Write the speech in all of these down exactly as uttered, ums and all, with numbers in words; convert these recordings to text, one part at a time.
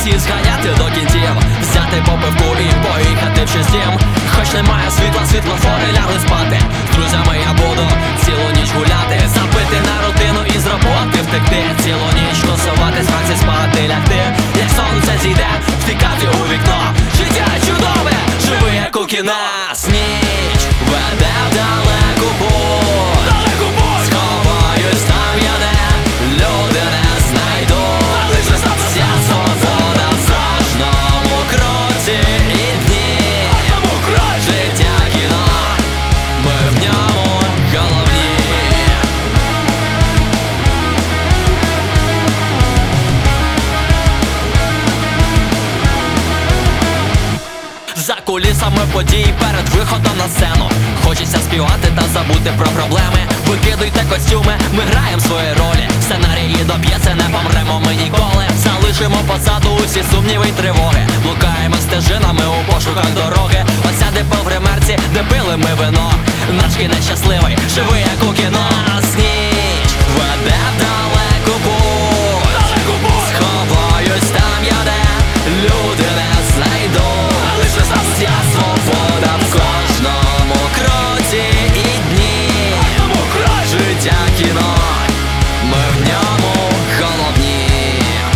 всі зганяти до кінців, взяти попивку і поїхати в щось дім. Хоч немає світла, світлофори лягли спати. З друзями я буду цілу ніч гуляти, забити на рутину і з роботи втекти. Цілу ніч тусувати, вранці спати лягти. Як сонце зійде, втікати у вікно. Життя чудове, живи як у кіно. Ніч веде в далеку путь, сховаюсь там я, де люди не знайдуть. Вся свобода в кожному кроці і дні. Життя кіно, ми в ньому головні. За кулісами подій перед виходом на сцену хочеться співати та забути про проблеми. Викидуйте костюми, ми граємо свої ролі. Сценарії до п'єси, не помремо ми ніколи. Залишимо позаду усі сумніви й тривоги. Блукаємо стежинами у пошуках дороги. Осяди по гримерці, де пили ми вино. Наш кінець щасливий, живи як у кіно. Ніч веде в далеку путь, сховаюсь там я, де люди не знайдуть. Вся свобода в кожному кроці і дні. Життя кіно, ми в ньому головні.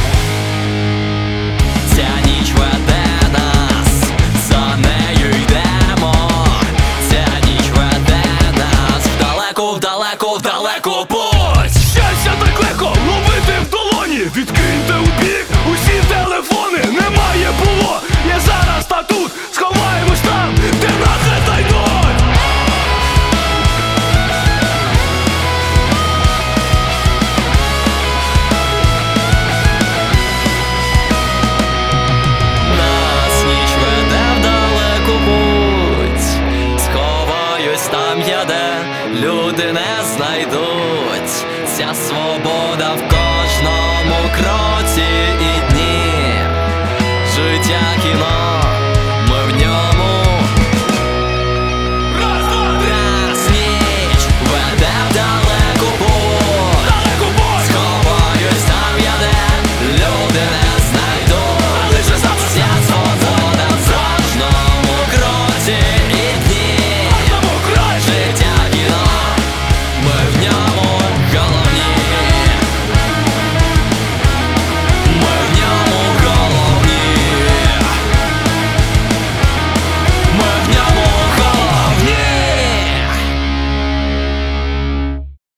Ця ніч веде нас, за нею йдемо. Ця ніч веде нас в далеку, в далеку, в далеку путь. Щастя так легко ловити в долоні. Відкиньте у бік усі телефони. Немає було, я зараз та тут. Сховаємось там, де нас не знайдуть. Нас ніч веде в далеку путь, сховаюсь там я, де люди не знайдуть. Ця свобода в